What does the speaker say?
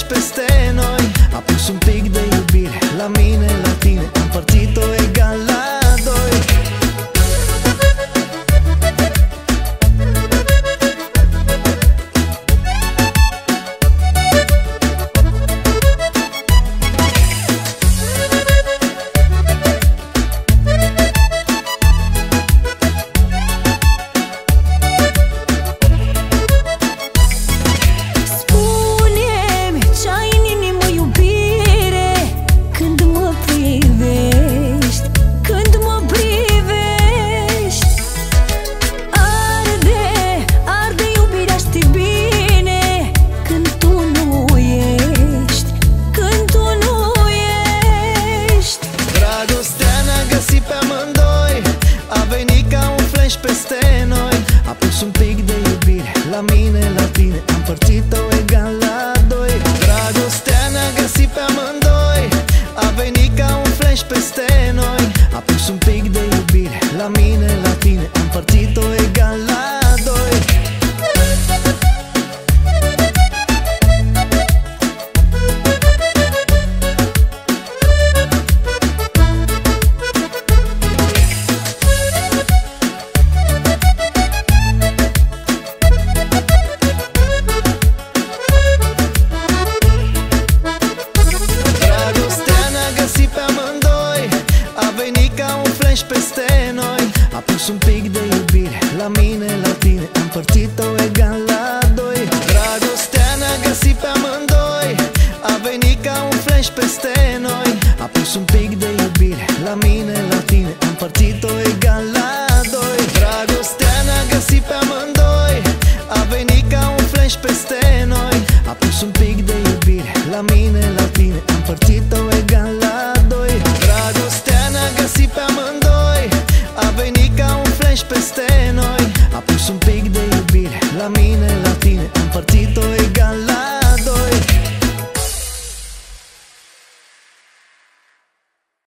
peste noi. A pus un pic de iubire la mine, la tine, am împărțit-o egal la doi. Peste noi, a pus un pic de iubire la mine, la tine, am împărțit-o egal la doi. Dragostea ne-a găsit pe amândoi, a venit ca un flash peste noi. A pus un pic de iubire la mine, la tine, am împărțit-o egal la doi. Peste noi, a pus un pic de iubire la mine, la tine, am împărțit-o egal la doi. Dragostea ne-a găsit pe amândoi, a venit ca un flash peste